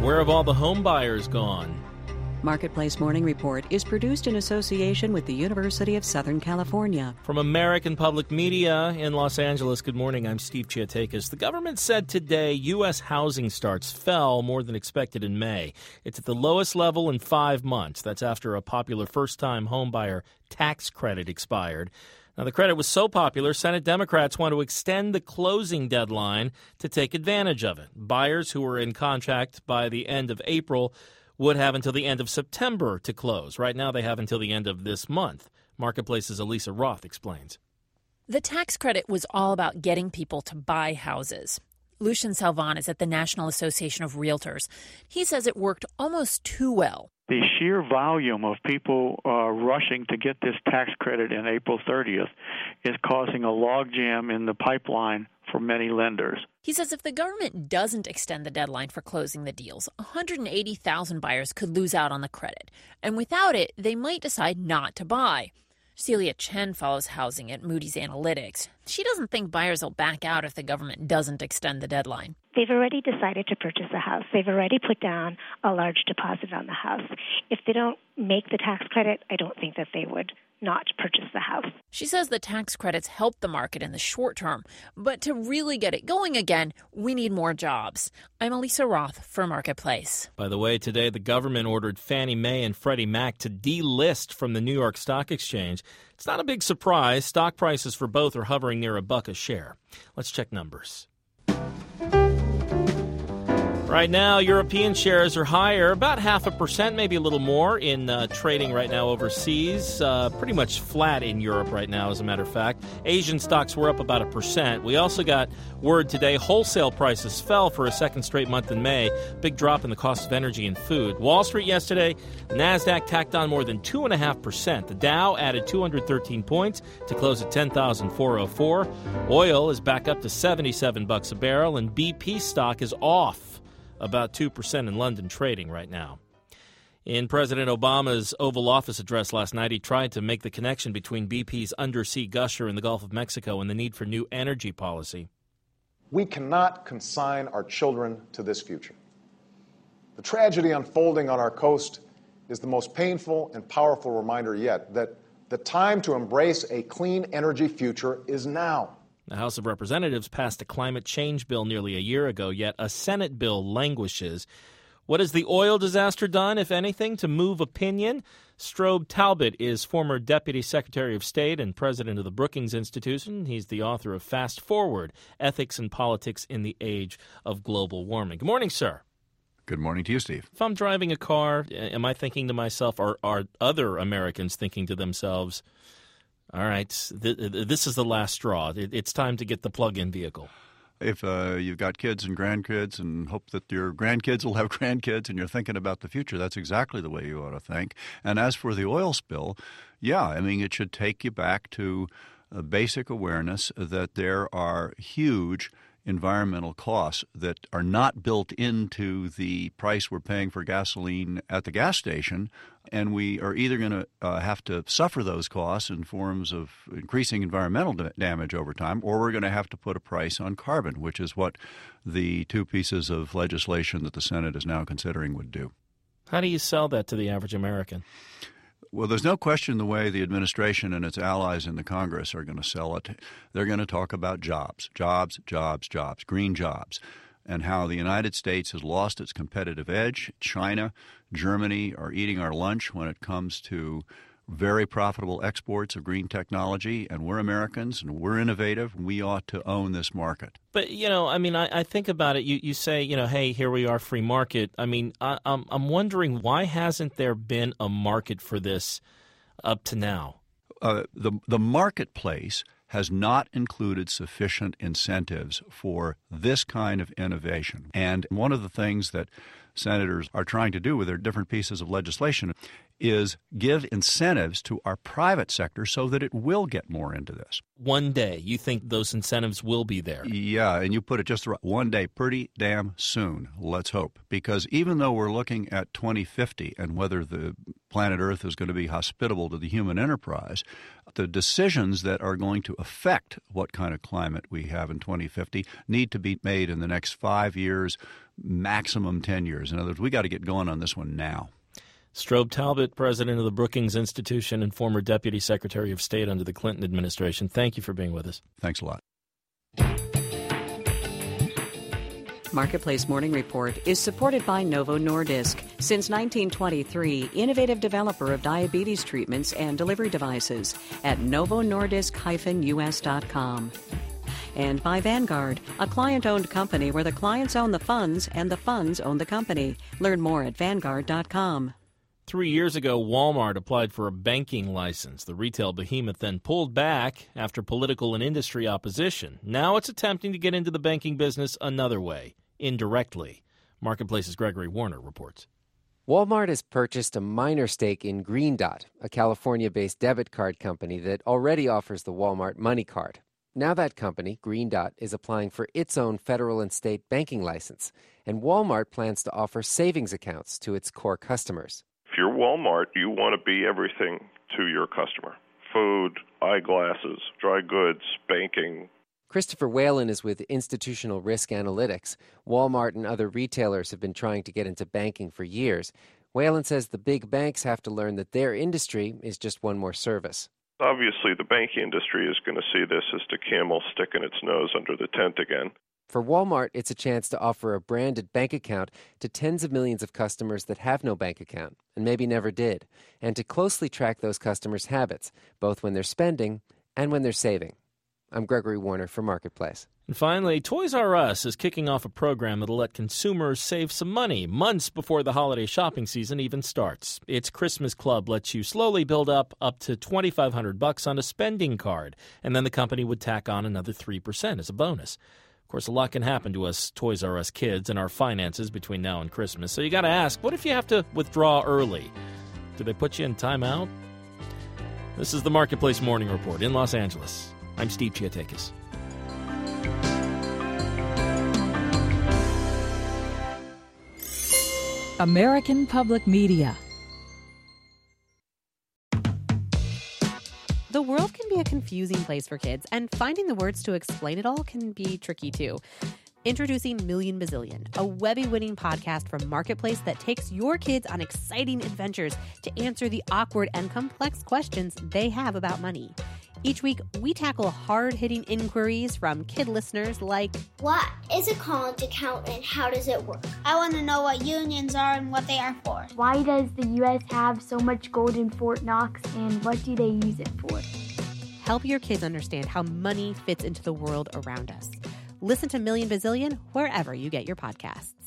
Where have all the home buyers gone? Marketplace Morning Report is produced in association with the University of Southern California. From American Public Media in Los Angeles, good morning. I'm Steve Chiatakis. The government said today U.S. housing starts fell more than expected in May. It's at the lowest level in 5 months. That's after a popular first-time homebuyer tax credit expired. Now, the credit was so popular, Senate Democrats want to extend the closing deadline to take advantage of it. Buyers who were in contract by the end of April would have until the end of September to close. Right now, they have until the end of this month. Marketplace's Elisa Roth explains. The tax credit was all about getting people to buy houses. Lucian Salvan is at the National Association of Realtors. He says it worked almost too well. The sheer volume of people rushing to get this tax credit in April 30th is causing a logjam in the pipeline for many lenders. He says if the government doesn't extend the deadline for closing the deals, 180,000 buyers could lose out on the credit. And without it, they might decide not to buy. Celia Chen follows housing at Moody's Analytics. She doesn't think buyers will back out if the government doesn't extend the deadline. They've already decided to purchase a house. They've already put down a large deposit on the house. If they don't make the tax credit, I don't think that they would not purchase the house. She says the tax credits help the market in the short term, but to really get it going again, we need more jobs. I'm Elisa Roth for Marketplace. By the way, today the government ordered Fannie Mae and Freddie Mac to delist from the New York Stock Exchange. It's not a big surprise. Stock prices for both are hovering near $1 a share. Let's check numbers. Right now, European shares are higher, about 0.5%, maybe a little more in trading right now overseas. Pretty much flat in Europe right now, as a matter of fact. Asian stocks were up about 1%. We also got word today wholesale prices fell for a second straight month in May. Big drop in the cost of energy and food. Wall Street yesterday, NASDAQ tacked on more than 2.5%. The Dow added 213 points to close at 10,404. Oil is back up to $77 a barrel, and BP stock is off about 2% in London trading right now. In President Obama's Oval Office address last night, he tried to make the connection between BP's undersea gusher in the Gulf of Mexico and the need for new energy policy. We cannot consign our children to this future. The tragedy unfolding on our coast is the most painful and powerful reminder yet that the time to embrace a clean energy future is now. The House of Representatives passed a climate change bill nearly a year ago, yet a Senate bill languishes. What has the oil disaster done, if anything, to move opinion? Strobe Talbot is former Deputy Secretary of State and president of the Brookings Institution. He's the author of Fast Forward, Ethics and Politics in the Age of Global Warming. Good morning, sir. Good morning to you, Steve. If I'm driving a car, am I thinking to myself, or are other Americans thinking to themselves, all right, this is the last straw. It's time to get the plug-in vehicle? If you've got kids and grandkids and hope that your grandkids will have grandkids and you're thinking about the future, that's exactly the way you ought to think. And as for the oil spill, yeah, I mean, it should take you back to a basic awareness that there are huge environmental costs that are not built into the price we're paying for gasoline at the gas station, and we are either going to have to suffer those costs in forms of increasing environmental damage over time, or we're going to have to put a price on carbon, which is what the two pieces of legislation that the Senate is now considering would do. How do you sell that to the average American? Well, there's no question the way the administration and its allies in the Congress are going to sell it. They're going to talk about jobs, green jobs, and how the United States has lost its competitive edge. China, Germany are eating our lunch when it comes to very profitable exports of green technology, and we're Americans, and we're innovative, and we ought to own this market. But, I think about it. You say, hey, here we are, free market. I mean, I'm wondering, why hasn't there been a market for this up to now? The marketplace has not included sufficient incentives for this kind of innovation. And one of the things that senators are trying to do with their different pieces of legislation is give incentives to our private sector so that it will get more into this. One day, you think those incentives will be there? Yeah, and you put it just right. One day, pretty damn soon, let's hope. Because even though we're looking at 2050 and whether the planet Earth is going to be hospitable to the human enterprise, the decisions that are going to affect what kind of climate we have in 2050 need to be made in the next 5 years, maximum 10 years. In other words, we got to get going on this one now. Strobe Talbott, president of the Brookings Institution and former Deputy Secretary of State under the Clinton administration. Thank you for being with us. Thanks a lot. Marketplace Morning Report is supported by Novo Nordisk. Since 1923, innovative developer of diabetes treatments and delivery devices at novonordisk-us.com. And by Vanguard, a client-owned company where the clients own the funds and the funds own the company. Learn more at Vanguard.com. 3 years ago, Walmart applied for a banking license. The retail behemoth then pulled back after political and industry opposition. Now it's attempting to get into the banking business another way, indirectly. Marketplace's Gregory Warner reports. Walmart has purchased a minor stake in Green Dot, a California-based debit card company that already offers the Walmart Money Card. Now that company, Green Dot, is applying for its own federal and state banking license, and Walmart plans to offer savings accounts to its core customers. If you're Walmart, you want to be everything to your customer. Food, eyeglasses, dry goods, banking. Christopher Whalen is with Institutional Risk Analytics. Walmart and other retailers have been trying to get into banking for years. Whalen says the big banks have to learn that their industry is just one more service. Obviously, the banking industry is going to see this as the camel sticking its nose under the tent again. For Walmart, it's a chance to offer a branded bank account to tens of millions of customers that have no bank account and maybe never did, and to closely track those customers' habits, both when they're spending and when they're saving. I'm Gregory Warner for Marketplace. And finally, Toys R Us is kicking off a program that'll let consumers save some money months before the holiday shopping season even starts. Its Christmas Club lets you slowly build up to $2,500 on a spending card, and then the company would tack on another 3% as a bonus. Of course, a lot can happen to us Toys R Us kids and our finances between now and Christmas. So you got to ask, what if you have to withdraw early? Do they put you in timeout? This is the Marketplace Morning Report in Los Angeles. I'm Steve Chiatakis. American Public Media. The world can be a confusing place for kids, and finding the words to explain it all can be tricky too. Introducing Million Bazillion, a Webby-winning podcast from Marketplace that takes your kids on exciting adventures to answer the awkward and complex questions they have about money. Each week, we tackle hard-hitting inquiries from kid listeners like, what is a college account and how does it work? I want to know what unions are and what they are for. Why does the U.S. have so much gold in Fort Knox and what do they use it for? Help your kids understand how money fits into the world around us. Listen to Million Bazillion wherever you get your podcasts.